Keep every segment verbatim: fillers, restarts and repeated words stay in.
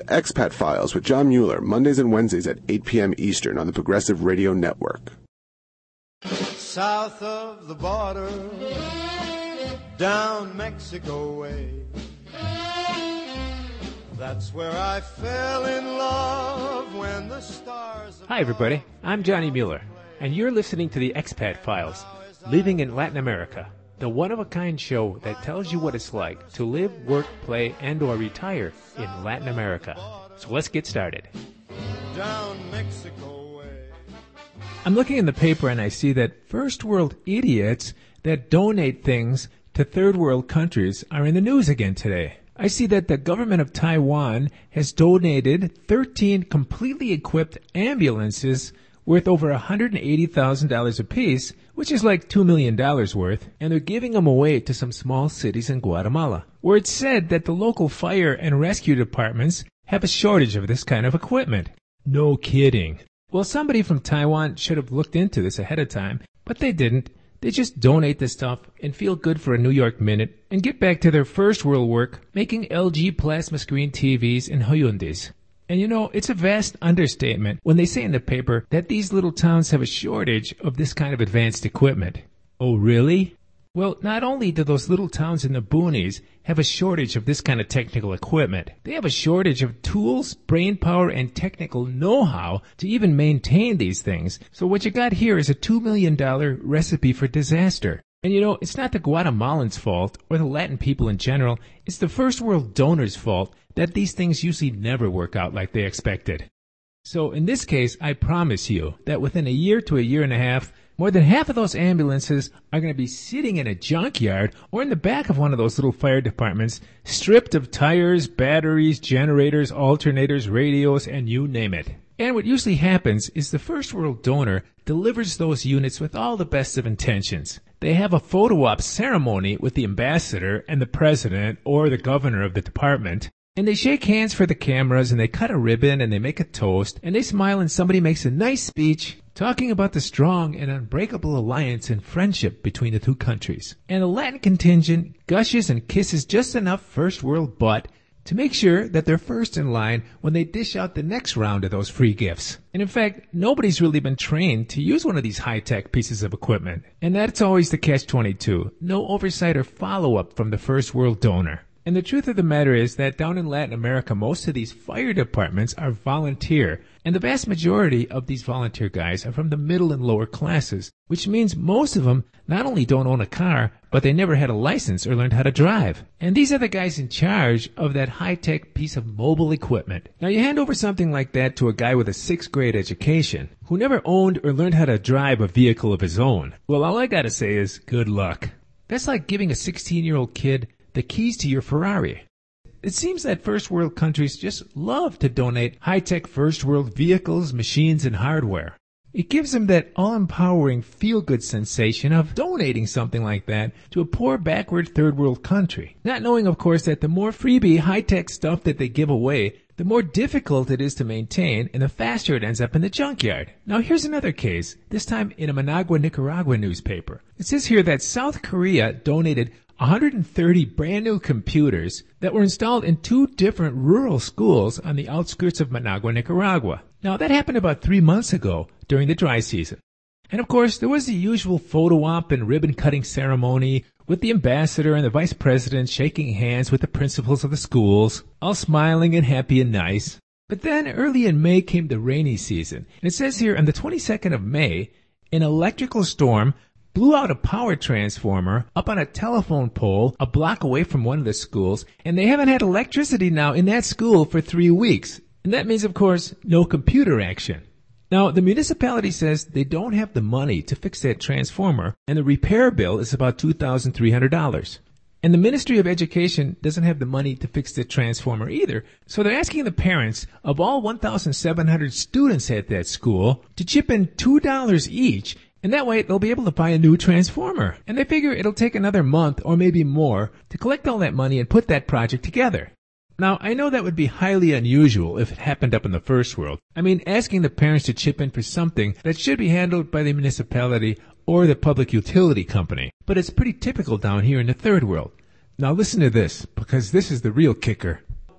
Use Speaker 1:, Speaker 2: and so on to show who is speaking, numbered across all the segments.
Speaker 1: The Expat Files with John Mueller, Mondays and Wednesdays at eight p.m. Eastern on the Progressive Radio Network.
Speaker 2: South of the border, down Mexico way, that's where I fell in love when the stars...
Speaker 3: Hi, everybody. I'm Johnny Mueller, and you're listening to the Expat Files, Living in Latin America, the one-of-a-kind show that tells you what it's like to live, work, play, and or retire in Latin America. So let's get started.
Speaker 2: Down Mexico way.
Speaker 3: I'm looking in the paper and I see that first world idiots that donate things to third world countries are in the news again today. I see that the government of Taiwan has donated thirteen completely equipped ambulances worth over one hundred eighty thousand dollars apiece, which is like two million dollars worth, and they're giving them away to some small cities in Guatemala, where it's said that the local fire and rescue departments have a shortage of this kind of equipment. No kidding. Well, somebody from Taiwan should have looked into this ahead of time, but they didn't. They just donate this stuff and feel good for a New York minute and get back to their first world work, making L G plasma screen T Vs and Hyundais. And you know, it's a vast understatement when they say in the paper that these little towns have a shortage of this kind of advanced equipment. Oh, really? Well, not only do those little towns in the boonies have a shortage of this kind of technical equipment, they have a shortage of tools, brain power, and technical know-how to even maintain these things. So what you got here is a two million dollars recipe for disaster. And you know, it's not the Guatemalans' fault or the Latin people in general. It's the first world donors' fault that these things usually never work out like they expected. So in this case, I promise you that within a year to a year and a half, more than half of those ambulances are going to be sitting in a junkyard or in the back of one of those little fire departments, stripped of tires, batteries, generators, alternators, radios, and you name it. And what usually happens is the first world donor delivers those units with all the best of intentions. They have a photo op ceremony with the ambassador and the president or the governor of the department. And they shake hands for the cameras, and they cut a ribbon, and they make a toast, and they smile, and somebody makes a nice speech talking about the strong and unbreakable alliance and friendship between the two countries. And the Latin contingent gushes and kisses just enough first world butt to make sure that they're first in line when they dish out the next round of those free gifts. And in fact, nobody's really been trained to use one of these high-tech pieces of equipment. And that's always the catch twenty-two. No oversight or follow-up from the first world donor. And the truth of the matter is that down in Latin America, most of these fire departments are volunteer, and the vast majority of these volunteer guys are from the middle and lower classes, which means most of them not only don't own a car, but they never had a license or learned how to drive. And these are the guys in charge of that high-tech piece of mobile equipment. Now, you hand over something like that to a guy with a sixth grade education who never owned or learned how to drive a vehicle of his own. Well, all I gotta say is good luck. That's like giving a sixteen-year-old kid the keys to your Ferrari. It seems that first world countries just love to donate high-tech first world vehicles, machines, and hardware. It gives them that all-empowering feel-good sensation of donating something like that to a poor backward third world country. Not knowing, of course, that the more freebie high-tech stuff that they give away, the more difficult it is to maintain and the faster it ends up in the junkyard. Now here's another case, this time in a Managua, Nicaragua newspaper. It says here that South Korea donated one hundred thirty brand new computers that were installed in two different rural schools on the outskirts of Managua, Nicaragua. Now that happened about three months ago during the dry season. And of course, there was the usual photo op and ribbon cutting ceremony with the ambassador and the vice president shaking hands with the principals of the schools, all smiling and happy and nice. But then early in May came the rainy season. And it says here on the twenty-second of May, an electrical storm blew out a power transformer up on a telephone pole a block away from one of the schools, and they haven't had electricity now in that school for three weeks. And that means, of course, no computer action. Now, the municipality says they don't have the money to fix that transformer, and the repair bill is about two thousand three hundred dollars. And the Ministry of Education doesn't have the money to fix the transformer either, so they're asking the parents of all one thousand seven hundred students at that school to chip in two dollars each, and that way they'll be able to buy a new transformer. And they figure it'll take another month or maybe more to collect all that money and put that project together. Now, I know that would be highly unusual if it happened up in the first world. I mean, asking the parents to chip in for something that should be handled by the municipality or the public utility company. But it's pretty typical down here in the third world. Now listen to this, because this is the real kicker.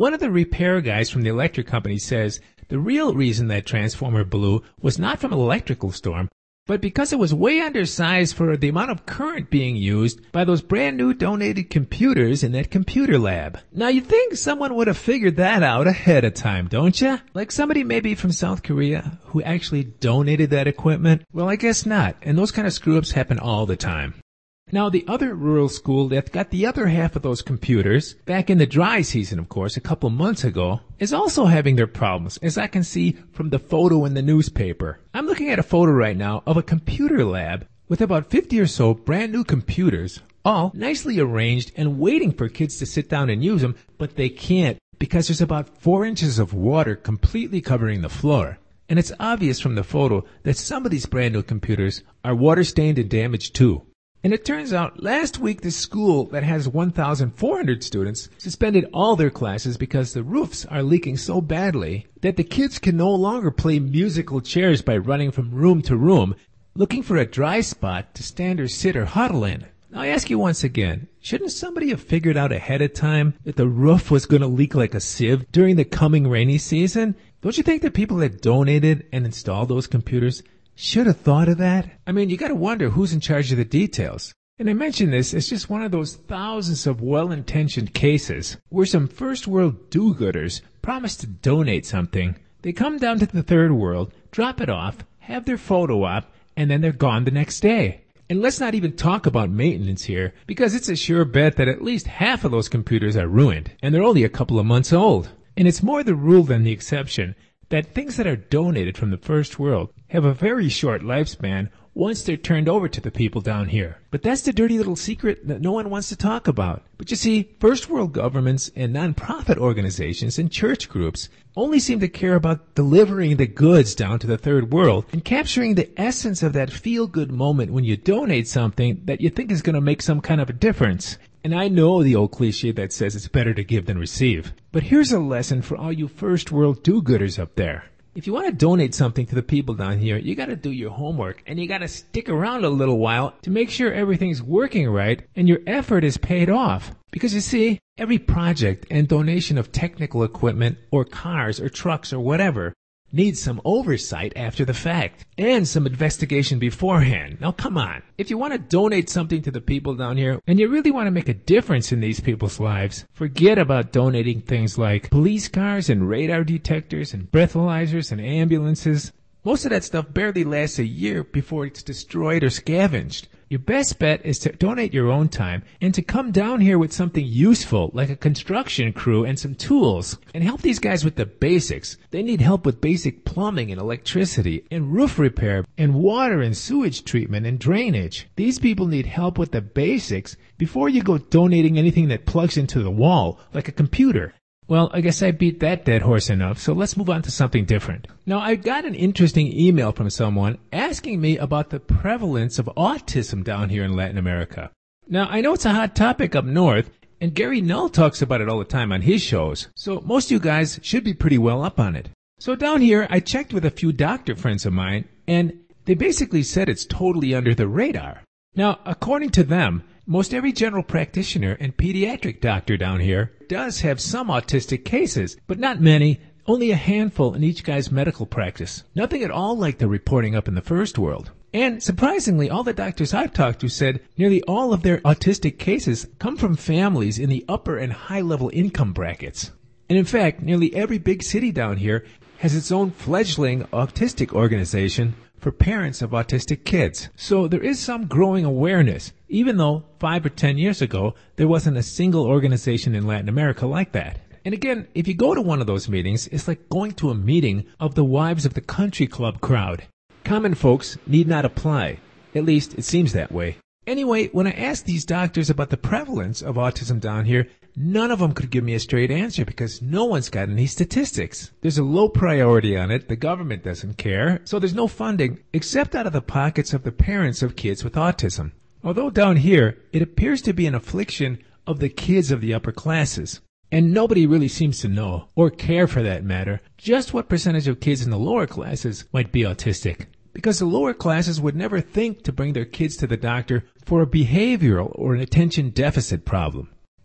Speaker 3: one of the repair guys from the electric company says the real reason that transformer blew was not from an electrical storm, but because it was way undersized for the amount of current being used by those brand new donated computers in that computer lab. Now you'd think someone would have figured that out ahead of time, don't you? Like somebody maybe from South Korea who actually donated that equipment? Well, I guess not, and those kind of screw-ups happen all the time. Now, the other rural school that got the other half of those computers, back in the dry season, of course, a couple months ago, is also having their problems, as I can see from the photo in the newspaper. I'm looking at a photo right now of a computer lab with about fifty or so brand new computers, all nicely arranged and waiting for kids to sit down and use them, but they can't because there's about four inches of water completely covering the floor. And it's obvious from the photo that some of these brand new computers are water-stained and damaged too. And it turns out last week the school that has one thousand four hundred students suspended all their classes because the roofs are leaking so badly that the kids can no longer play musical chairs by running from room to room looking for a dry spot to stand or sit or huddle in. Now I ask you once again, shouldn't somebody have figured out ahead of time that the roof was going to leak like a sieve during the coming rainy season? Don't you think the people that donated and installed those computers should have thought of that? I mean, you got to wonder who's in charge of the details. And I mention this as just one of those thousands of well-intentioned cases where some first-world do-gooders promise to donate something. They come down to the third world, drop it off, have their photo op, and then they're gone the next day. And let's not even talk about maintenance here, because it's a sure bet that at least half of those computers are ruined, and they're only a couple of months old. And it's more the rule than the exception that things that are donated from the first world have a very short lifespan once they're turned over to the people down here. But that's the dirty little secret that no one wants to talk about. But you see, first world governments and nonprofit organizations and church groups only seem to care about delivering the goods down to the third world and capturing the essence of that feel-good moment when you donate something that you think is going to make some kind of a difference. And I know the old cliche that says it's better to give than receive. But here's a lesson for all you first world do-gooders up there. If you want to donate something to the people down here, you got to do your homework and you got to stick around a little while to make sure everything's working right and your effort is paid off. Because you see, every project and donation of technical equipment or cars or trucks or whatever needs some oversight after the fact and some investigation beforehand. Now come on. If you want to donate something to the people down here and you really want to make a difference in these people's lives, forget about donating things like police cars and radar detectors and breathalyzers and ambulances. Most of that stuff barely lasts a year before it's destroyed or scavenged. Your best bet is to donate your own time and to come down here with something useful like a construction crew and some tools and help these guys with the basics. They need help with basic plumbing and electricity and roof repair and water and sewage treatment and drainage. These people need help with the basics before you go donating anything that plugs into the wall like a computer. Well, I guess I beat that dead horse enough, so let's move on to something different. Now, I got an interesting email from someone asking me about the prevalence of autism down here in Latin America. Now, I know it's a hot topic up north, and Gary Null talks about it all the time on his shows, so most of you guys should be pretty well up on it. So down here, I checked with a few doctor friends of mine, and they basically said it's totally under the radar. Now, according to them, most every general practitioner and pediatric doctor down here does have some autistic cases, but not many, only a handful in each guy's medical practice. Nothing at all like the reporting up in the first world. And surprisingly, all the doctors I've talked to said nearly all of their autistic cases come from families in the upper and high-level income brackets. And in fact, nearly every big city down here has its own fledgling autistic organization for parents of autistic kids. So there is some growing awareness, even though five or ten years ago, there wasn't a single organization in Latin America like that. And again, if you go to one of those meetings, it's like going to a meeting of the Wives of the Country Club crowd. Common folks need not apply. At least, it seems that way. Anyway, when I asked these doctors about the prevalence of autism down here, none of them could give me a straight answer because no one's got any statistics. There's a low priority on it, the government doesn't care, so there's no funding except out of the pockets of the parents of kids with autism. Although down here, it appears to be an affliction of the kids of the upper classes. And nobody really seems to know, or care for that matter, just what percentage of kids in the lower classes might be autistic. Because the lower classes would never think to bring their kids to the doctor for a behavioral or an attention deficit problem.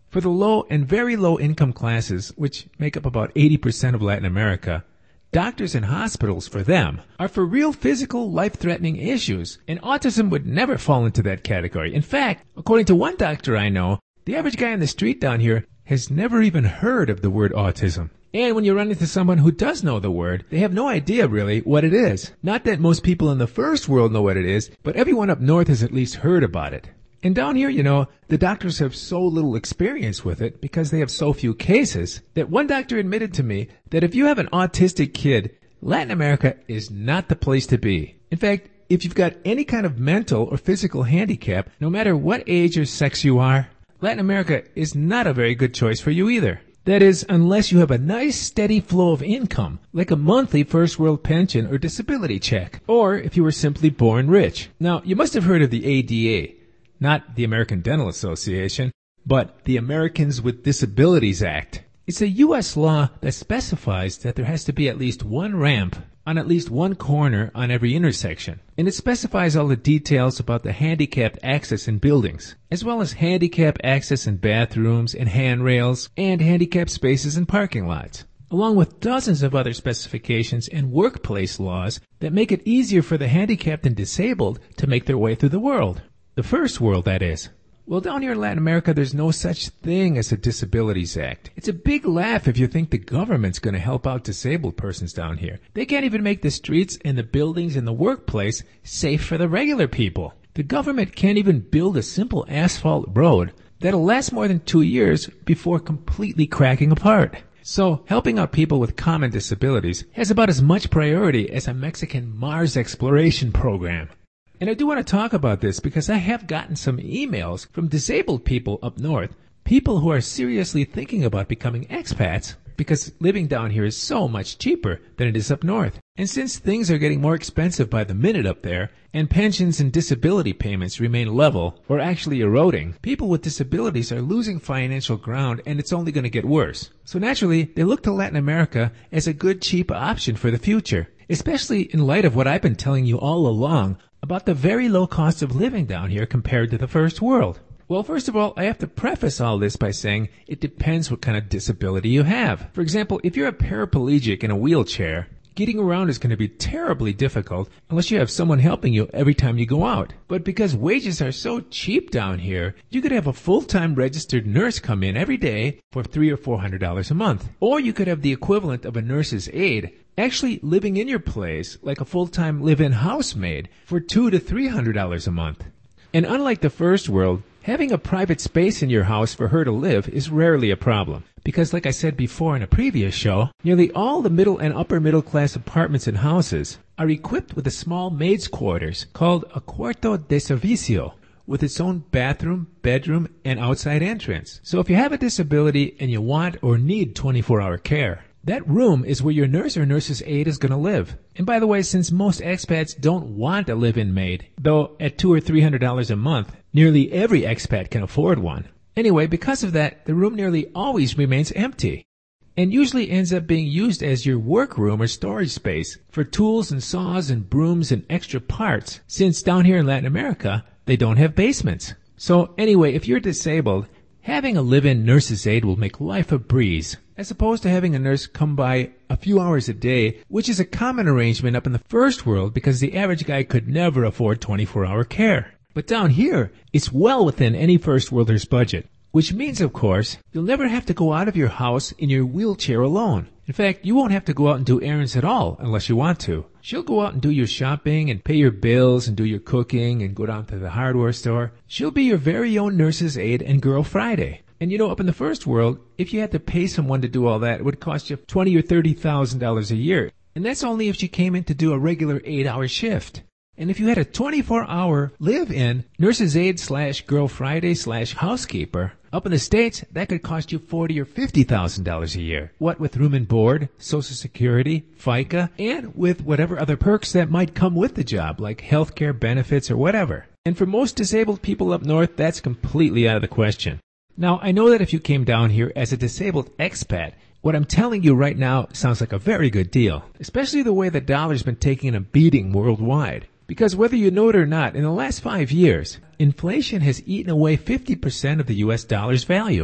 Speaker 3: For the low and very low income classes, which make up about eighty percent of Latin America, doctors and hospitals for them are for real physical, life-threatening issues, and autism would never fall into that category. In fact, according to one doctor I know, the average guy on the street down here has never even heard of the word autism. And when you run into someone who does know the word, they have no idea really what it is. Not that most people in the first world know what it is, but everyone up north has at least heard about it. And down here, you know, the doctors have so little experience with it because they have so few cases that one doctor admitted to me that if you have an autistic kid, Latin America is not the place to be. In fact, if you've got any kind of mental or physical handicap, no matter what age or sex you are, Latin America is not a very good choice for you either. That is, unless you have a nice steady flow of income, like a monthly first world pension or disability check, or if you were simply born rich. Now, you must have heard of the A D A. Not the American Dental Association, but the Americans with Disabilities Act. It's a U S law that specifies that there has to be at least one ramp on at least one corner on every intersection. And it specifies all the details about the handicapped access in buildings, as well as handicapped access in bathrooms and handrails and handicapped spaces in parking lots, along with dozens of other specifications and workplace laws that make it easier for the handicapped and disabled to make their way through the world. The first world, that is. Well, down here in Latin America, there's no such thing as a Disabilities Act. It's a big laugh if you think the government's going to help out disabled persons down here. They can't even make the streets and the buildings and the workplace safe for the regular people. The government can't even build a simple asphalt road that'll last more than two years before completely cracking apart. So, helping out people with common disabilities has about as much priority as a Mexican Mars exploration program. And I do want to talk about this because I have gotten some emails from disabled people up north, people who are seriously thinking about becoming expats because living down here is so much cheaper than it is up north. And since things are getting more expensive by the minute up there, and pensions and disability payments remain level or actually eroding, people with disabilities are losing financial ground and it's only going to get worse. So naturally, they look to Latin America as a good cheap option for the future, especially in light of what I've been telling you all along about the very low cost of living down here compared to the first world. Well, first of all, I have to preface all this by saying it depends what kind of disability you have. For example, if you're a paraplegic in a wheelchair, getting around is going to be terribly difficult unless you have someone helping you every time you go out. But because wages are so cheap down here, you could have a full-time registered nurse come in every day for three or four hundred dollars a month. Or you could have the equivalent of a nurse's aide actually living in your place like a full-time live-in housemaid for two to three hundred dollars a month. And unlike the first world, having a private space in your house for her to live is rarely a problem. Because like I said before in a previous show, nearly all the middle and upper middle class apartments and houses are equipped with a small maid's quarters called a cuarto de servicio, with its own bathroom, bedroom, and outside entrance. So if you have a disability and you want or need twenty-four hour care, that room is where your nurse or nurse's aide is going to live. And by the way, since most expats don't want a live-in maid, though at two or three hundred dollars a month, nearly every expat can afford one. Anyway, because of that, the room nearly always remains empty, and usually ends up being used as your workroom or storage space for tools and saws and brooms and extra parts, since down here in Latin America, they don't have basements. So anyway, if you're disabled, having a live-in nurse's aide will make life a breeze, as opposed to having a nurse come by a few hours a day, which is a common arrangement up in the first world because the average guy could never afford twenty-four hour care. But down here, it's well within any first worlder's budget, which means, of course, you'll never have to go out of your house in your wheelchair alone. In fact, you won't have to go out and do errands at all unless you want to. She'll go out and do your shopping and pay your bills and do your cooking and go down to the hardware store. She'll be your very own nurse's aide and Girl Friday. And you know, up in the first world, if you had to pay someone to do all that, it would cost you twenty thousand or thirty thousand dollars a year. And that's only if she came in to do a regular eight hour shift. And if you had a twenty-four hour live-in nurse's aide slash Girl Friday slash housekeeper, up in the States, that could cost you forty thousand or fifty thousand dollars a year. What with room and board, Social Security, FICA, and with whatever other perks that might come with the job, like healthcare benefits or whatever. And for most disabled people up north, that's completely out of the question. Now, I know that if you came down here as a disabled expat, what I'm telling you right now sounds like a very good deal, especially the way the dollar's been taking a beating worldwide. Because whether you know it or not, in the last five years, inflation has eaten away fifty percent of the U S dollar's value.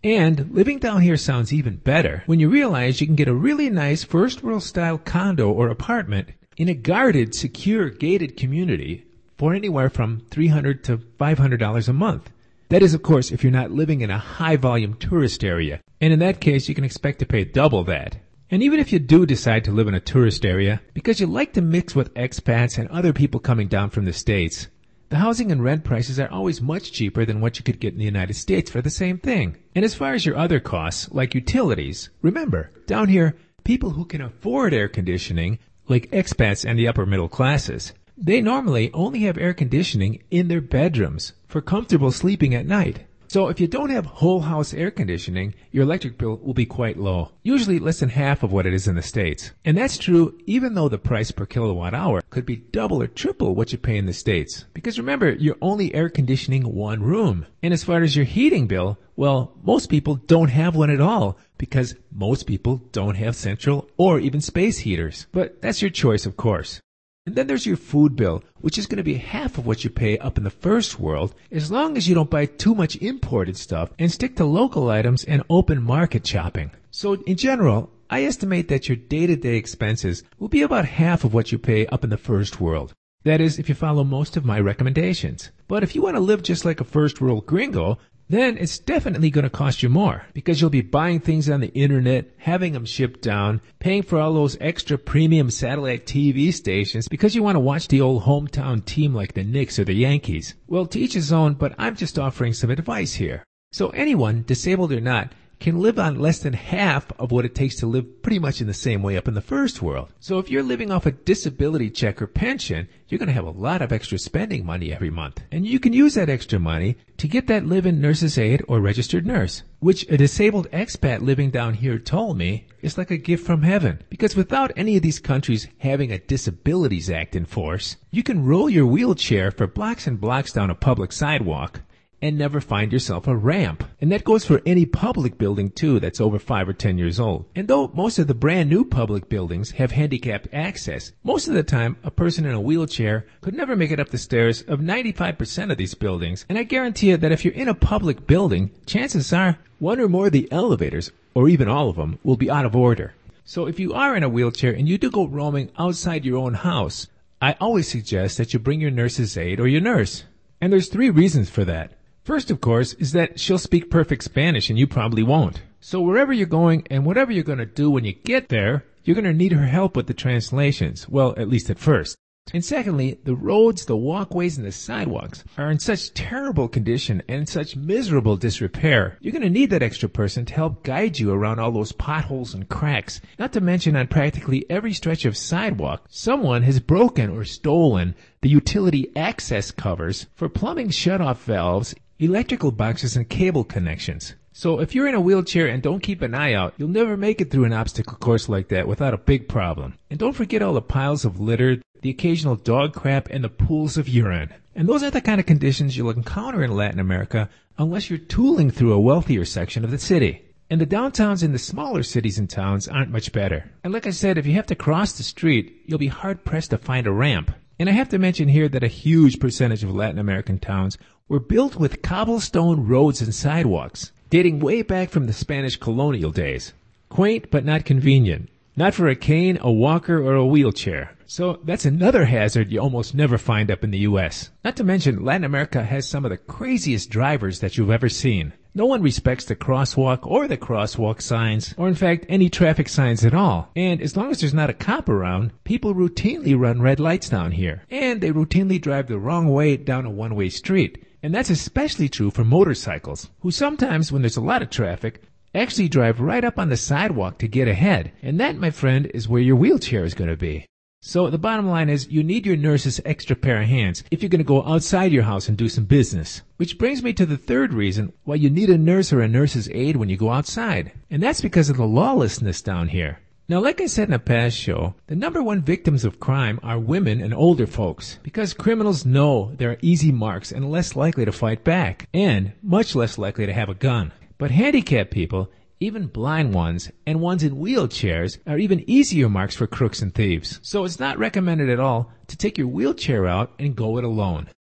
Speaker 3: And living down here sounds even better when you realize you can get a really nice first world style condo or apartment in a guarded, secure, gated community for anywhere from three hundred dollars to five hundred dollars a month. That is, of course, if you're not living in a high-volume tourist area. And in that case, you can expect to pay double that. And even if you do decide to live in a tourist area, because you like to mix with expats and other people coming down from the States, the housing and rent prices are always much cheaper than what you could get in the United States for the same thing. And as far as your other costs, like utilities, remember, down here, people who can afford air conditioning, like expats and the upper middle classes, they normally only have air conditioning in their bedrooms for comfortable sleeping at night. So if you don't have whole house air conditioning, your electric bill will be quite low, usually less than half of what it is in the States. And that's true even though the price per kilowatt hour could be double or triple what you pay in the States. Because remember, you're only air conditioning one room. And as far as your heating bill, well, most people don't have one at all because most people don't have central or even space heaters. But that's your choice, of course. And then there's your food bill, which is going to be half of what you pay up in the first world, as long as you don't buy too much imported stuff and stick to local items and open market shopping. So in general, I estimate that your day-to-day expenses will be about half of what you pay up in the first world. That is, if you follow most of my recommendations. But if you want to live just like a first world gringo, then it's definitely going to cost you more because you'll be buying things on the internet, having them shipped down, paying for all those extra premium satellite T V stations because you want to watch the old hometown team like the Knicks or the Yankees. Well, to each his own, but I'm just offering some advice here. So anyone, disabled or not, can live on less than half of what it takes to live pretty much in the same way up in the first world. So if you're living off a disability check or pension, you're going to have a lot of extra spending money every month. And you can use that extra money to get that live-in nurse's aide or registered nurse, which a disabled expat living down here told me is like a gift from heaven. Because without any of these countries having a Disabilities Act in force, you can roll your wheelchair for blocks and blocks down a public sidewalk and never find yourself a ramp. And that goes for any public building too that's over five or ten years old. And though most of the brand new public buildings have handicapped access, most of the time a person in a wheelchair could never make it up the stairs of ninety-five percent of these buildings. And I guarantee you that if you're in a public building, chances are one or more of the elevators, or even all of them, will be out of order. So if you are in a wheelchair and you do go roaming outside your own house, I always suggest that you bring your nurse's aide or your nurse. And there's three reasons for that. First, of course, is that she'll speak perfect Spanish and you probably won't. So wherever you're going and whatever you're going to do when you get there, you're going to need her help with the translations. Well, at least at first. And secondly, the roads, the walkways, and the sidewalks are in such terrible condition and in such miserable disrepair. You're going to need that extra person to help guide you around all those potholes and cracks. Not to mention on practically every stretch of sidewalk, someone has broken or stolen the utility access covers for plumbing shutoff valves, electrical boxes, and cable connections. So if you're in a wheelchair and don't keep an eye out, you'll never make it through an obstacle course like that without a big problem. And don't forget all the piles of litter, the occasional dog crap, and the pools of urine. And those are the kind of conditions you'll encounter in Latin America unless you're tooling through a wealthier section of the city. And the downtowns in the smaller cities and towns aren't much better. And like I said, if you have to cross the street, you'll be hard-pressed to find a ramp. And I have to mention here that a huge percentage of Latin American towns were built with cobblestone roads and sidewalks, dating way back from the Spanish colonial days. Quaint but not convenient. Not for a cane, a walker, or a wheelchair. So that's another hazard you almost never find up in the U S. Not to mention, Latin America has some of the craziest drivers that you've ever seen. No one respects the crosswalk or the crosswalk signs, or in fact any traffic signs at all. And as long as there's not a cop around, people routinely run red lights down here. And they routinely drive the wrong way down a one-way street. And that's especially true for motorcycles, who sometimes, when there's a lot of traffic, actually drive right up on the sidewalk to get ahead. And that, my friend, is where your wheelchair is going to be. So the bottom line is you need your nurse's extra pair of hands if you're going to go outside your house and do some business. Which brings me to the third reason why you need a nurse or a nurse's aide when you go outside. And that's because of the lawlessness down here. Now, like I said in a past show, the number one victims of crime are women and older folks because criminals know they're easy marks and less likely to fight back and much less likely to have a gun. But handicapped people, even blind ones, and ones in wheelchairs are even easier marks for crooks and thieves. So it's not recommended at all to take your wheelchair out and go it alone.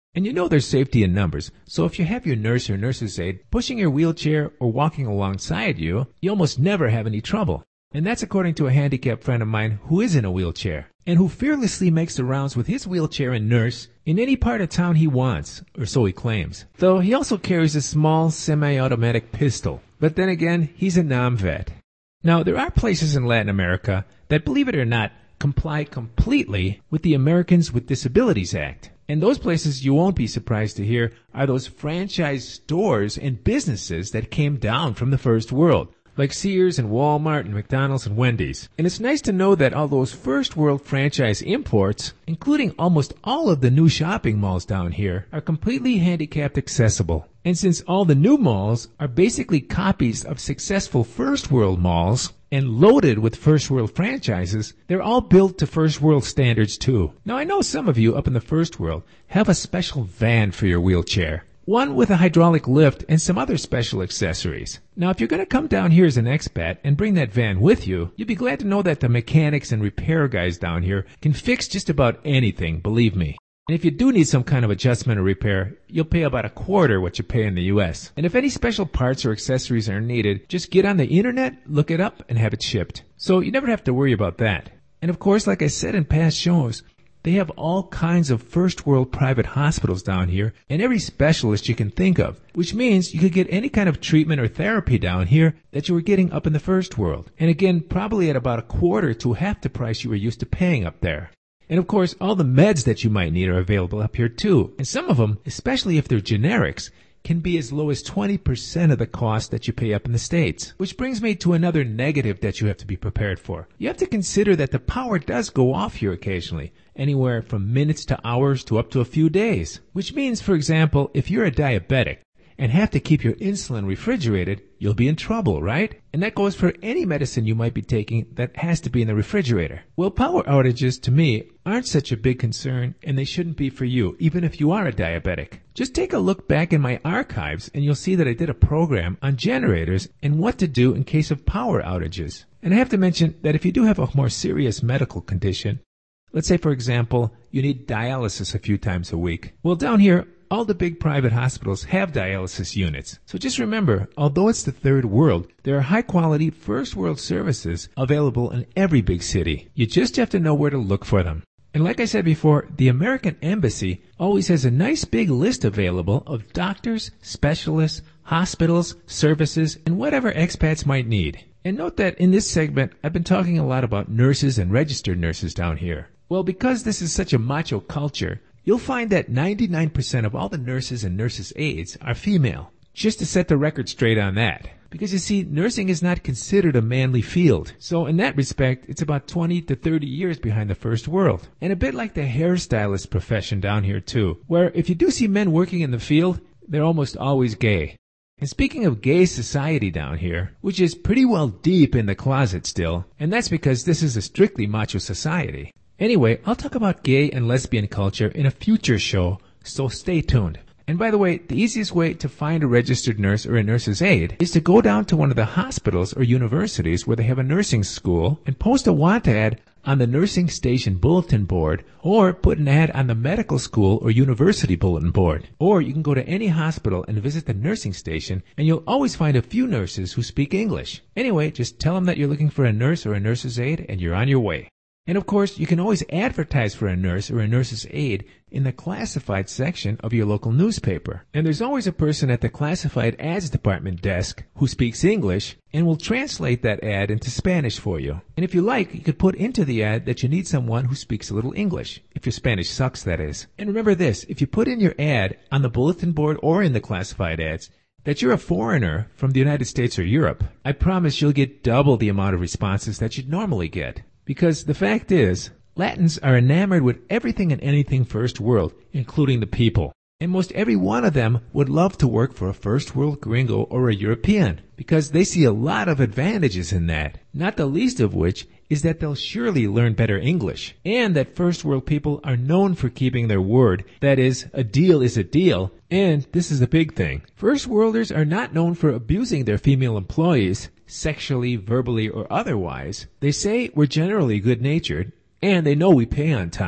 Speaker 3: And you know there's safety in numbers, so if you have your nurse or nurse's aide pushing your wheelchair or walking alongside you, you almost never have any trouble. And that's according to a handicapped friend of mine who is in a wheelchair, and who fearlessly makes the rounds with his wheelchair and nurse in any part of town he wants, or so he claims. Though he also carries a small semi-automatic pistol. But then again, he's a non-vet. Now, there are places in Latin America that, believe it or not, comply completely with the Americans with Disabilities Act. And those places, you won't be surprised to hear, are those franchise stores and businesses that came down from the first world, like Sears and Walmart and McDonald's and Wendy's. And it's nice to know that all those first world franchise imports, including almost all of the new shopping malls down here, are completely handicapped accessible. And since all the new malls are basically copies of successful first world malls and loaded with first world franchises, they're all built to first world standards too. Now, I know some of you up in the first world have a special van for your wheelchair. One with a hydraulic lift and some other special accessories. Now, if you're going to come down here as an expat and bring that van with you, you'll be glad to know that the mechanics and repair guys down here can fix just about anything, believe me. And if you do need some kind of adjustment or repair, you'll pay about a quarter what you pay in the U S. And if any special parts or accessories are needed, just get on the internet, look it up, and have it shipped. So you never have to worry about that. And of course, like I said in past shows, they have all kinds of first world private hospitals down here and every specialist you can think of, which means you could get any kind of treatment or therapy down here that you were getting up in the first world. And again, probably at about a quarter to half the price you were used to paying up there. And of course, all the meds that you might need are available up here too. And some of them, especially if they're generics, can be as low as twenty percent of the cost that you pay up in the States. Which brings me to another negative that you have to be prepared for. You have to consider that the power does go off here occasionally, anywhere from minutes to hours to up to a few days. Which means, for example, if you're a diabetic and have to keep your insulin refrigerated, you'll be in trouble, right? And that goes for any medicine you might be taking that has to be in the refrigerator. Well, power outages, to me, aren't such a big concern, and they shouldn't be for you, even if you are a diabetic. Just take a look back in my archives, and you'll see that I did a program on generators and what to do in case of power outages. And I have to mention that if you do have a more serious medical condition, let's say, for example, you need dialysis a few times a week. Well, down here, all the big private hospitals have dialysis units. So just remember, although it's the third world, there are high-quality first world services available in every big city. You just have to know where to look for them. And like I said before, the American Embassy always has a nice big list available of doctors, specialists, hospitals, services, and whatever expats might need. And note that in this segment, I've been talking a lot about nurses and registered nurses down here. Well, because this is such a macho culture, you'll find that ninety-nine percent of all the nurses and nurses' aides are female. Just to set the record straight on that. Because you see, nursing is not considered a manly field. So in that respect, it's about twenty to thirty years behind the first world. And a bit like the hairstylist profession down here too, where if you do see men working in the field, they're almost always gay. And speaking of gay society down here, which is pretty well deep in the closet still, and that's because this is a strictly macho society. Anyway, I'll talk about gay and lesbian culture in a future show, so stay tuned. And by the way, the easiest way to find a registered nurse or a nurse's aide is to go down to one of the hospitals or universities where they have a nursing school and post a want ad on the nursing station bulletin board, or put an ad on the medical school or university bulletin board. Or you can go to any hospital and visit the nursing station, and you'll always find a few nurses who speak English. Anyway, just tell them that you're looking for a nurse or a nurse's aide, and you're on your way. And of course, you can always advertise for a nurse or a nurse's aide in the classified section of your local newspaper. And there's always a person at the classified ads department desk who speaks English and will translate that ad into Spanish for you. And if you like, you could put into the ad that you need someone who speaks a little English. If your Spanish sucks, that is. And remember this, if you put in your ad on the bulletin board or in the classified ads that you're a foreigner from the United States or Europe, I promise you'll get double the amount of responses that you'd normally get. Because the fact is, Latins are enamored with everything and anything first world, including the people. And most every one of them would love to work for a first world gringo or a European, because they see a lot of advantages in that, not the least of which is that they'll surely learn better English, and that first world people are known for keeping their word, that is, a deal is a deal, and this is the big thing. First worlders are not known for abusing their female employees, sexually, verbally, or otherwise. They say we're generally good-natured, and they know we pay on time.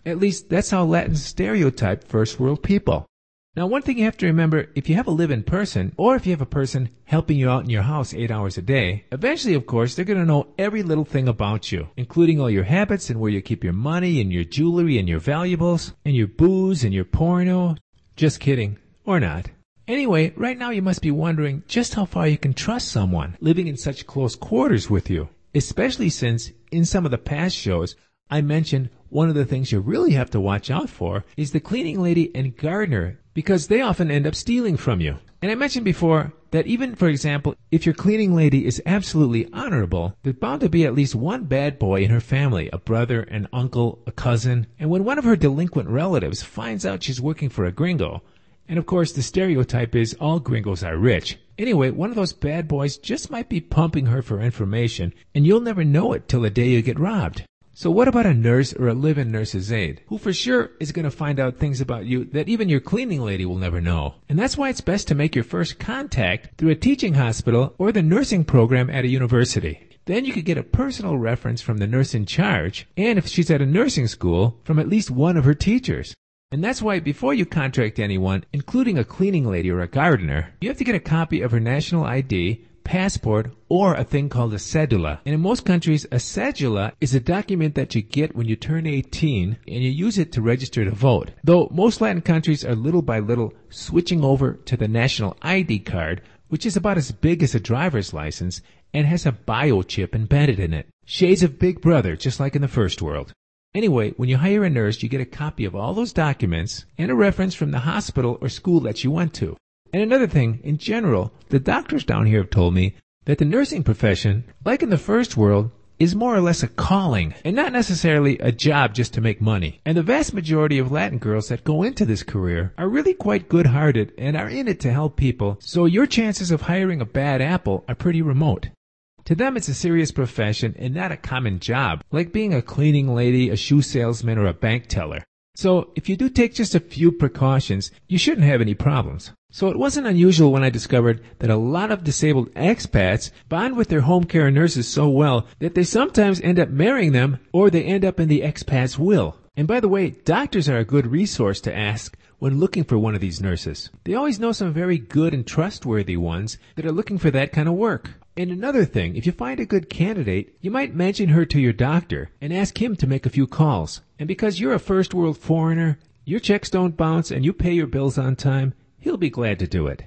Speaker 3: At least that's how Latins stereotype first world people. Now, one thing you have to remember, if you have a live-in person, or if you have a person helping you out in your house eight hours a day, eventually, of course, they're going to know every little thing about you, including all your habits and where you keep your money and your jewelry and your valuables and your booze and your porno. Just kidding. Or not. Anyway, right now you must be wondering just how far you can trust someone living in such close quarters with you, especially since in some of the past shows I mentioned one of the things you really have to watch out for is the cleaning lady and gardener, because they often end up stealing from you. And I mentioned before that even, for example, if your cleaning lady is absolutely honorable, there's bound to be at least one bad boy in her family, a brother, an uncle, a cousin, and when one of her delinquent relatives finds out she's working for a gringo, and of course the stereotype is all gringos are rich. Anyway, one of those bad boys just might be pumping her for information, and you'll never know it till the day you get robbed. So what about a nurse or a live-in nurse's aide, who for sure is going to find out things about you that even your cleaning lady will never know? And that's why it's best to make your first contact through a teaching hospital or the nursing program at a university. Then you could get a personal reference from the nurse in charge, and if she's at a nursing school, from at least one of her teachers. And that's why before you contract anyone, including a cleaning lady or a gardener, you have to get a copy of her national I D, passport, or a thing called a cedula. And in most countries, a cedula is a document that you get when you turn eighteen and you use it to register to vote. Though most Latin countries are little by little switching over to the national I D card, which is about as big as a driver's license and has a biochip embedded in it. Shades of Big Brother, just like in the first world. Anyway, when you hire a nurse, you get a copy of all those documents and a reference from the hospital or school that you went to. And another thing, in general, the doctors down here have told me that the nursing profession, like in the first world, is more or less a calling and not necessarily a job just to make money. And the vast majority of Latin girls that go into this career are really quite good-hearted and are in it to help people, so your chances of hiring a bad apple are pretty remote. To them, it's a serious profession and not a common job, like being a cleaning lady, a shoe salesman, or a bank teller. So if you do take just a few precautions, you shouldn't have any problems. So it wasn't unusual when I discovered that a lot of disabled expats bond with their home care nurses so well that they sometimes end up marrying them or they end up in the expat's will. And by the way, doctors are a good resource to ask when looking for one of these nurses. They always know some very good and trustworthy ones that are looking for that kind of work. And another thing, if you find a good candidate, you might mention her to your doctor and ask him to make a few calls. And because you're a first world foreigner, your checks don't bounce and you pay your bills on time, he'll be glad to do it.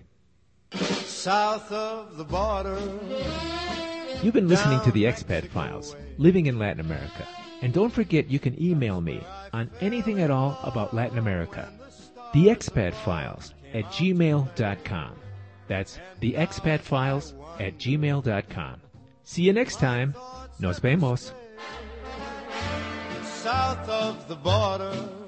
Speaker 2: South of the border.
Speaker 3: You've been listening to the Expat Files, living in Latin America. And don't forget you can email me on anything at all about Latin America. The Expat Files at gmail dot com. That's the Expat Files at gmail dot com. See you next time. Nos vemos.
Speaker 2: South of the border.